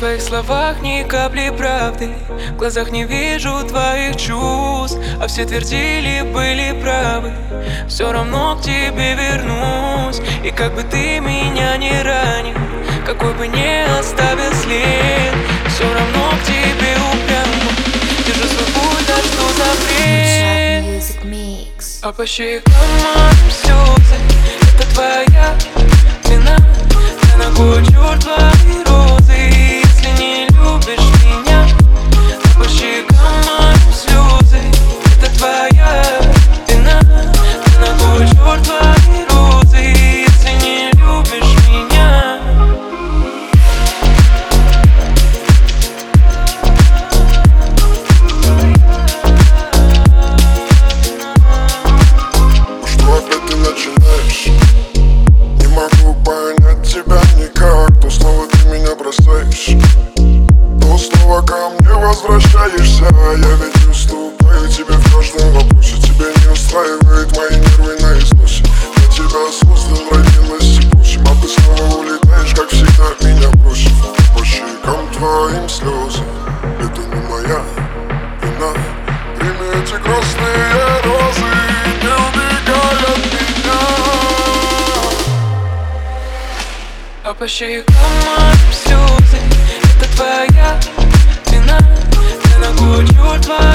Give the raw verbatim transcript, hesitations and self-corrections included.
твоих словах ни капли правды, в глазах не вижу твоих чувств, а все твердили, были правы. Все равно к тебе вернусь, и как бы ты меня не ранил, какой бы не оставил след, все равно к тебе упрямо держу свой путь, да что запрет. А по щекам моим слезы, это твоя вина. Ты ногой черт твои розы, если не любишь меня. А по щекам моим слезы, это твоя вина. Ты ногой черт твои розы, если не любишь меня. Что опять ты начинаешь? Не могу понять тебя никак. То снова ты меня бросаешь, то снова ко мне возвращаешься. Я ведь уступаю тебе в каждом вопросе. Тебя не устраивает мои нервы на износе. Я тебя создал, родилась и просим, а ты снова улетаешь, как всегда меня бросив. По щекам твоим слезы, это не моя вина. Прими эти красные розы, не убегай от меня. А по щекам моим слезы, это твоя вина. Ты ногой черт твои